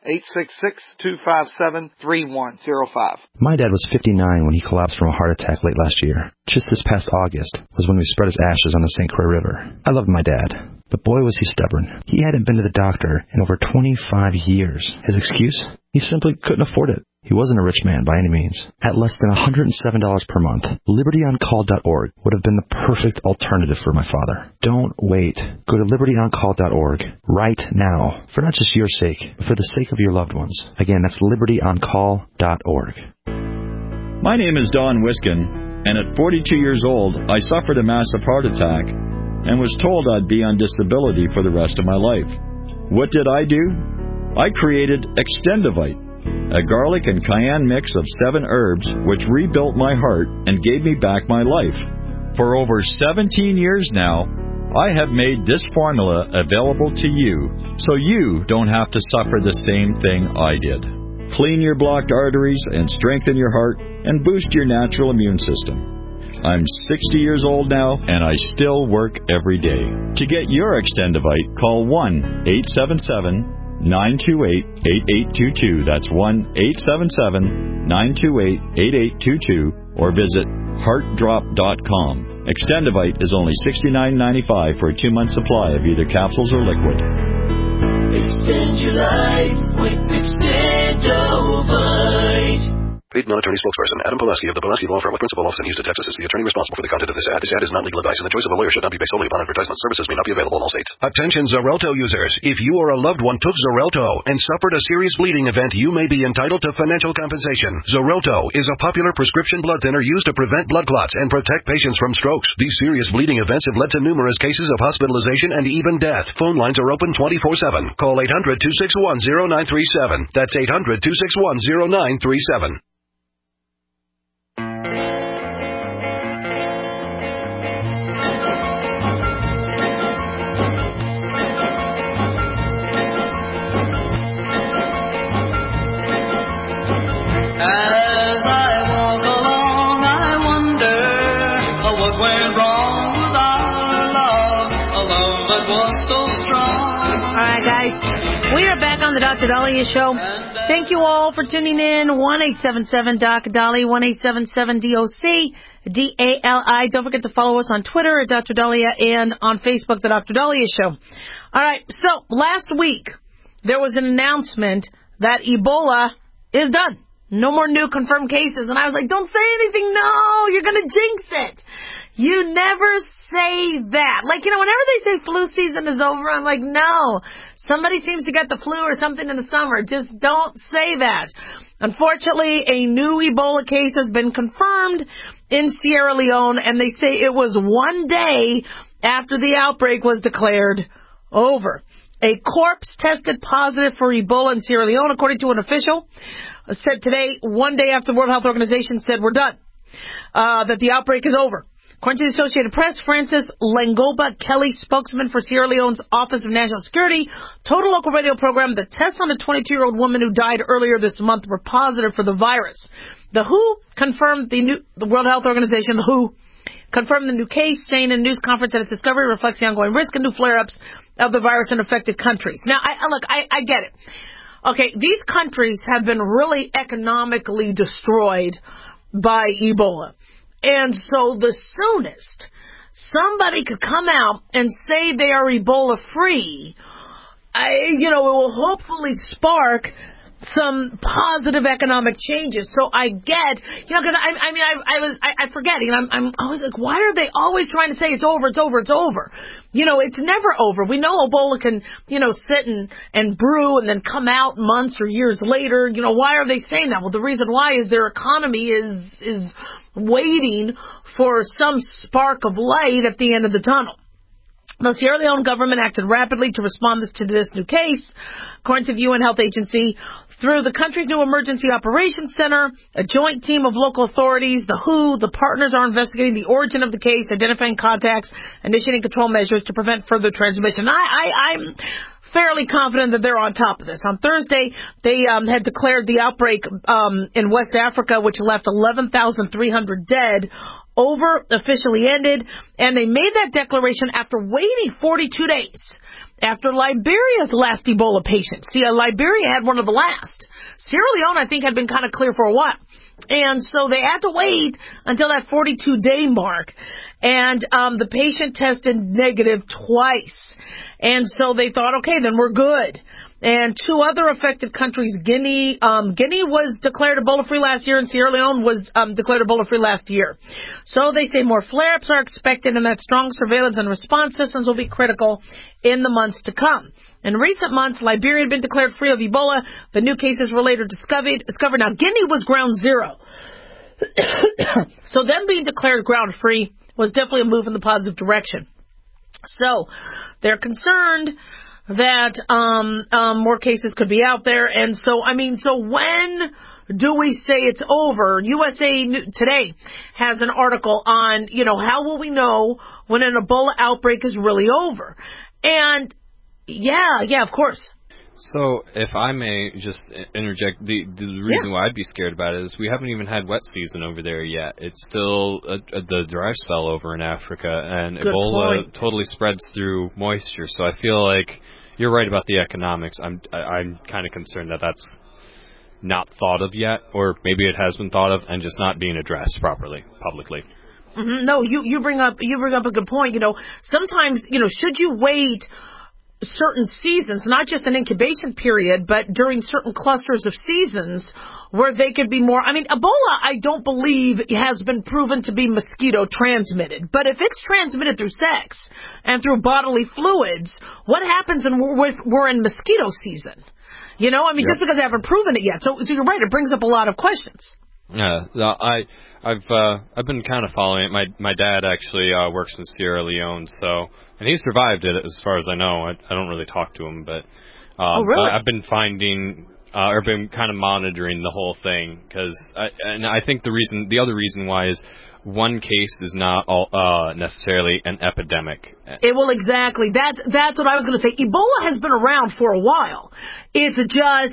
866-257-3105.
My dad was 59 when he collapsed from a heart attack late last year. Just this past August was when we spread his ashes on the St. Croix River. I loved my dad, but boy was he stubborn. He hadn't been to the doctor in over 25 years. His excuse? He simply couldn't afford it. He wasn't a rich man by any means. At less than $107 per month, LibertyOnCall.org would have been the perfect alternative for my father. Don't wait. Go to LibertyOnCall.org right now, for not just your sake, but for the sake of your loved ones. Again, that's LibertyOnCall.org.
My name is Don Wiskin, and at 42 years old, I suffered a massive heart attack and was told I'd be on disability for the rest of my life. What did I do? I created Extendivite, a garlic and cayenne mix of 7 herbs which rebuilt my heart and gave me back my life. For over 17 years now, I have made this formula available to you, so you don't have to suffer the same thing I did. Clean your blocked arteries and strengthen your heart and boost your natural immune system. I'm 60 years old now, and I still work every day. To get your Extendivite, call 1-877-928-8822. That's 1-877-928-8822, or visit heartdrop.com. Extendivite is only $69.95 for a 2-month supply of either capsules or liquid.
Extend your life with Extendivite.
Paid non-attorney spokesperson Adam Pulaski of the Pulaski Law Firm with principal office in Houston, Texas is the attorney responsible for the content of this ad. This ad is not legal advice, and the choice of a lawyer should not be based solely upon advertisement. Services may not be available in all states. Attention Xarelto users. If you or a loved one took Xarelto and suffered a serious bleeding event, you may be entitled to financial compensation. Xarelto is a popular prescription blood thinner used to prevent blood clots and protect patients from strokes. These serious bleeding events have led to numerous cases of hospitalization and even death. Phone lines are open 24/7. Call 800-261-0937. That's 800-261-0937.
As I walk along, I wonder what went wrong with our love, a love that was so strong.
All right, guys. We are back on the Dr. Dahlia Show. Thank you all for tuning in. 1-877-DOC-DALI, 1-877-DOC-DALI. Don't forget to follow us on Twitter at Dr. Dahlia and on Facebook, the Dr. Dahlia Show. All right, so last week there was an announcement that Ebola is done. No more new confirmed cases. And I was like, don't say anything. No, you're going to jinx it. You never say that. Like, you know, whenever they say flu season is over, I'm like, no. Somebody seems to get the flu or something in the summer. Just don't say that. Unfortunately, a new Ebola case has been confirmed in Sierra Leone, and they say it was one day after the outbreak was declared over. A corpse tested positive for Ebola in Sierra Leone, according to an official, said today, one day after the World Health Organization said we're done, that the outbreak is over. According to the Associated Press, Francis Langoba Kelly, spokesman for Sierra Leone's Office of National Security, told a local radio program that tests on a 22-year-old woman who died earlier this month were positive for the virus. The World Health Organization, the WHO, confirmed the new case, saying in a news conference that its discovery reflects the ongoing risk and new flare-ups of the virus in affected countries. Now, I get it. Okay, these countries have been really economically destroyed by Ebola. And so the soonest somebody could come out and say they are Ebola-free, it will hopefully spark some positive economic changes. So I get, because I forget, I'm always like, why are they always trying to say it's over, it's over, it's over? It's never over. We know Ebola can, sit and brew and then come out months or years later. Why are they saying that? Well, the reason why is their economy is waiting for some spark of light at the end of the tunnel. The Sierra Leone government acted rapidly to respond to this new case, according to the UN Health Agency, through the country's new Emergency Operations Center, a joint team of local authorities, the WHO, the partners are investigating the origin of the case, identifying contacts, initiating control measures to prevent further transmission. I'm fairly confident that they're on top of this. On Thursday, they had declared the outbreak in West Africa, which left 11,300 dead, officially ended, and they made that declaration after waiting 42 days after Liberia's last Ebola patient. See, Liberia had one of the last. Sierra Leone, I think, had been kind of clear for a while. And so they had to wait until that 42-day mark. And the patient tested negative twice. And so they thought, okay, then we're good. And two other affected countries, Guinea was declared Ebola-free last year, and Sierra Leone was declared Ebola-free last year. So they say more flare-ups are expected, and that strong surveillance and response systems will be critical in the months to come. In recent months, Liberia had been declared free of Ebola. The new cases were later discovered. Now, Guinea was ground zero. So them being declared ground-free was definitely a move in the positive direction. So they're concerned that more cases could be out there. And so, so when do we say it's over? USA Today has an article on, how will we know when an Ebola outbreak is really over? And, yeah, of course.
So, if I may just interject, the reason why I'd be scared about it is we haven't even had wet season over there yet. It's still the dry spell over in Africa, and
Good
Ebola
point.
totally spreads through moisture. So I feel like you're right about the economics. I'm kind of concerned that that's not thought of yet, or maybe it has been thought of and just not being addressed properly publicly.
Mm-hmm. No, you bring up a good point. Sometimes should you wait certain seasons, not just an incubation period, but during certain clusters of seasons where they could be more. Ebola, I don't believe has been proven to be mosquito transmitted. But if it's transmitted through sex and through bodily fluids, what happens when we're in mosquito season? Just because they haven't proven it yet. So you're right, it brings up a lot of questions.
Yeah, I've been kind of following it. My dad actually works in Sierra Leone, and he survived it as far as I know. I don't really talk to him, but
really?
I've been finding or been kind of monitoring the whole thing because I think the other reason why is one case is not necessarily an epidemic.
Exactly. That's what I was going to say. Ebola has been around for a while. It's just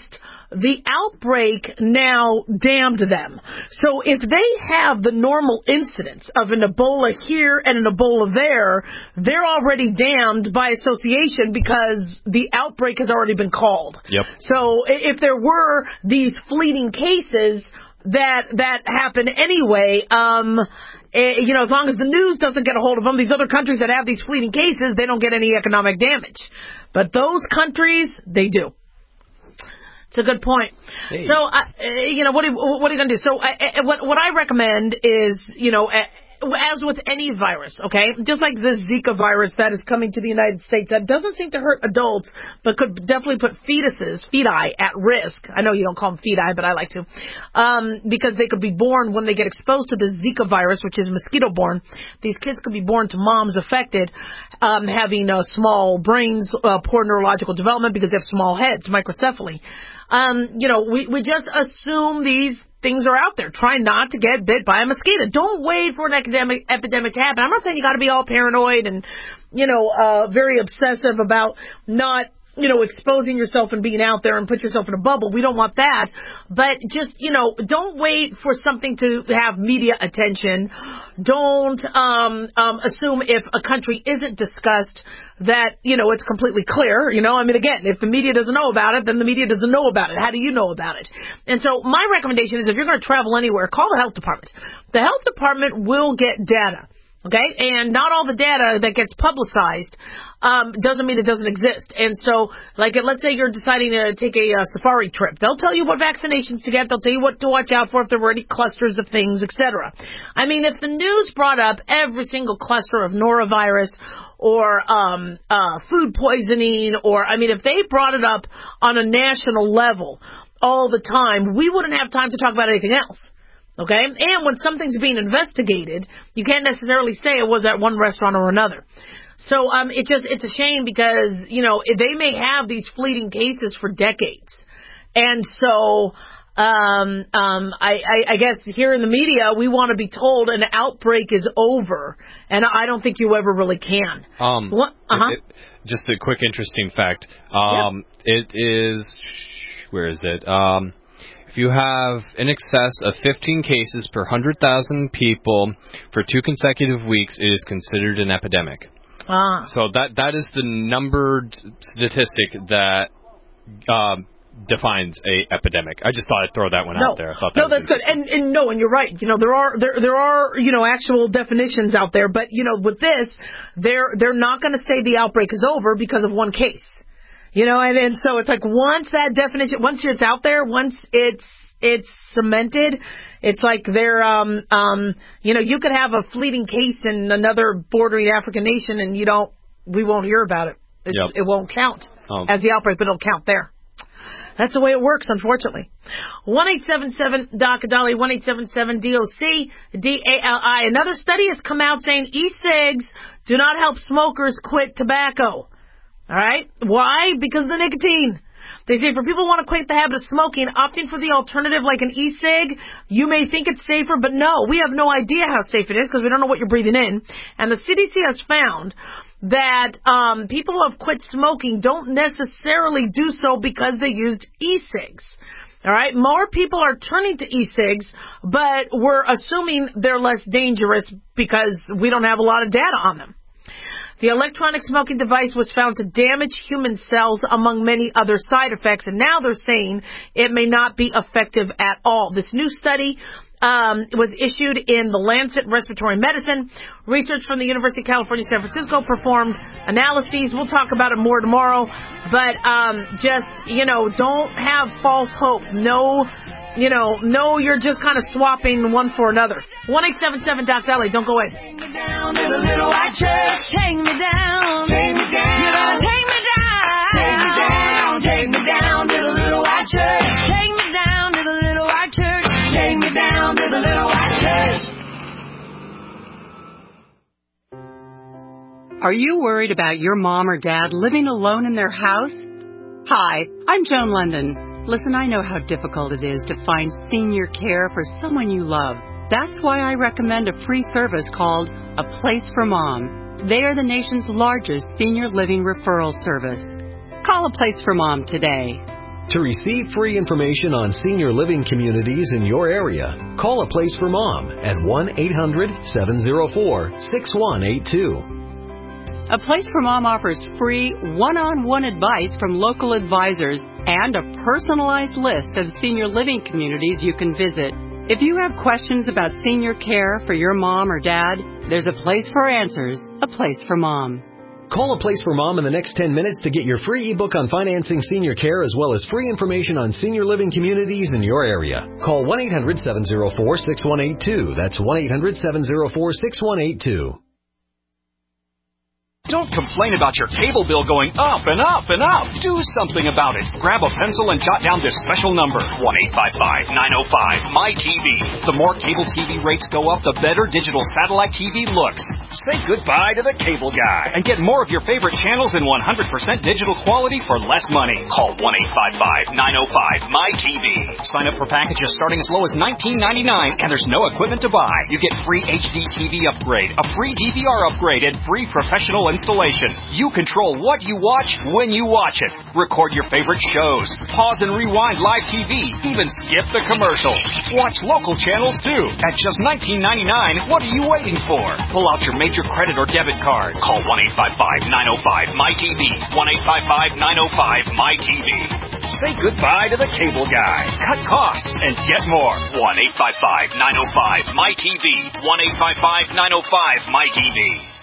the outbreak now damned them. So if they have the normal incidence of an Ebola here and an Ebola there, they're already damned by association because the outbreak has already been called.
Yep.
So if there were these fleeting cases that happen anyway, as long as the news doesn't get a hold of them, these other countries that have these fleeting cases, they don't get any economic damage. But those countries, they do. It's a good point. Hey. So, what are you going to do? So, what I recommend is, as with any virus, okay, just like this Zika virus that is coming to the United States, that doesn't seem to hurt adults, but could definitely put feti, at risk. I know you don't call them feti, but I like to, because they could be born when they get exposed to this Zika virus, which is mosquito-borne. These kids could be born to moms affected, having small brains, poor neurological development because they have small heads, microcephaly. We just assume these things are out there. Try not to get bit by a mosquito. Don't wait for an epidemic to happen. I'm not saying you got to be all paranoid and, very obsessive about not, exposing yourself and being out there and put yourself in a bubble. We don't want that. But just, don't wait for something to have media attention. Don't assume if a country isn't discussed that, it's completely clear. Again, if the media doesn't know about it, then the media doesn't know about it. How do you know about it? And so my recommendation is if you're going to travel anywhere, call the health department. The health department will get data. Okay, and not all the data that gets publicized doesn't mean it doesn't exist. And so, let's say you're deciding to take a safari trip. They'll tell you what vaccinations to get. They'll tell you what to watch out for if there were any clusters of things, etc. If the news brought up every single cluster of norovirus or food poisoning, or, if they brought it up on a national level all the time, we wouldn't have time to talk about anything else. Okay? And when something's being investigated, you can't necessarily say it was at one restaurant or another. So, it's a shame because, they may have these fleeting cases for decades. And so, I guess here in the media, we want to be told an outbreak is over. And I don't think you ever really can.
Just a quick interesting fact. It is, where is it? If you have in excess of 15 cases per 100,000 people for 2 consecutive weeks, it is considered an epidemic. So that is the numbered statistic that defines a epidemic. I just thought I'd throw that one out there. I thought
that's good. And you're right. There are actual definitions out there, but with this, they're not going to say the outbreak is over because of one case. And so it's like once that definition, once it's out there, once it's cemented, it's like they're, you could have a fleeting case in another bordering African nation and we won't hear about it. It won't count as the outbreak, but it'll count there. That's the way it works, unfortunately. 1-877-DOC-DALI, 1-877-DOC-DALI. Another study has come out saying e-cigs do not help smokers quit tobacco. All right? Why? Because of the nicotine. They say for people who want to quit the habit of smoking, opting for the alternative like an e-cig, you may think it's safer, but no, we have no idea how safe it is because we don't know what you're breathing in. And the CDC has found that people who have quit smoking don't necessarily do so because they used e-cigs. All right? More people are turning to e-cigs, but we're assuming they're less dangerous because we don't have a lot of data on them. The electronic smoking device was found to damage human cells among many other side effects, and now they're saying it may not be effective at all. This new study was issued in the Lancet Respiratory Medicine. Research from the University of California, San Francisco performed analyses. We'll talk about it more tomorrow, but don't have false hope. No, you're just kind of swapping one for another. 1-877-DOC-DALI. Don't go away.
Take me down to the little white church. Take me down. Take me down. You're gonna take me down. Take me down. Take me down to the little white church. Take me down to the little white church. Take me down to the little white church.
Are you worried about your mom or dad living alone in their house? Hi, I'm Joan London. Listen, I know how difficult it is to find senior care for someone you love. That's why I recommend a free service called A Place for Mom. They are the nation's largest senior living referral service. Call A Place for Mom today.
To receive free information on senior living communities in your area, call A Place for Mom at 1-800-704-6182.
A Place for Mom offers free one-on-one advice from local advisors and a personalized list of senior living communities you can visit. If you have questions about senior care for your mom or dad, there's a place for answers, A Place for Mom.
Call A Place for Mom in the next 10 minutes to get your free ebook on financing senior care as well as free information on senior living communities in your area. Call 1-800-704-6182. That's 1-800-704-6182.
Don't complain about your cable bill going up and up and up. Do something about it. Grab a pencil and jot down this special number, 1-855-905-MY-TV. The more cable TV rates go up, the better digital satellite TV looks. Say goodbye to the cable guy and get more of your favorite channels in 100% digital quality for less money. Call 1-855-905-MY-TV. Sign up for packages starting as low as $19.99, and there's no equipment to buy. You get free HD TV upgrade, a free DVR upgrade, and free professional installation. You control what you watch when you watch it. Record your favorite shows. Pause and rewind live TV. Even skip the commercials. Watch local channels too. At just $19.99, what are you waiting for? Pull out your major credit or debit card. Call 1-855-905-MY-TV. 1-855-905-MY-TV. Say goodbye to the cable guy. Cut costs and get more. 1-855-905-MY-TV. 1-855-905-MY-TV.